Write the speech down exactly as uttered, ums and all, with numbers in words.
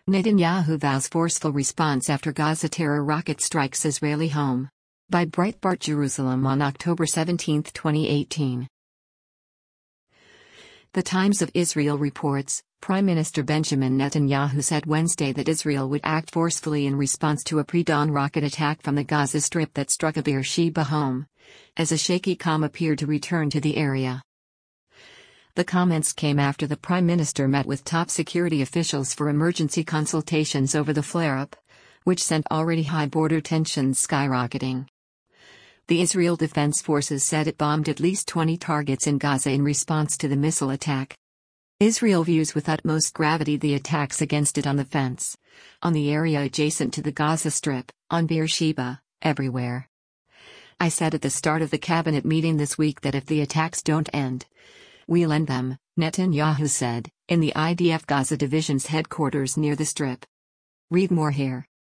Netanyahu vows forceful response after Gaza terror rocket strikes Israeli home. By Breitbart Jerusalem on October seventeenth, twenty eighteen. The Times of Israel reports, Prime Minister Benjamin Netanyahu said Wednesday that Israel would act forcefully in response to a pre-dawn rocket attack from the Gaza Strip that struck a Beersheba home, as a shaky calm appeared to return to the area. The comments came after the Prime Minister met with top security officials for emergency consultations over the flare-up, which sent already high border tensions skyrocketing. The Israel Defense Forces said it bombed at least twenty targets in Gaza in response to the missile attack. Israel views with utmost gravity the attacks against it on the fence, on the area adjacent to the Gaza Strip, on Beersheba, everywhere. I said at the start of the cabinet meeting this week that if the attacks don't end, we'll end them, Netanyahu said, in the I D F Gaza Division's headquarters near the Strip. Read more here.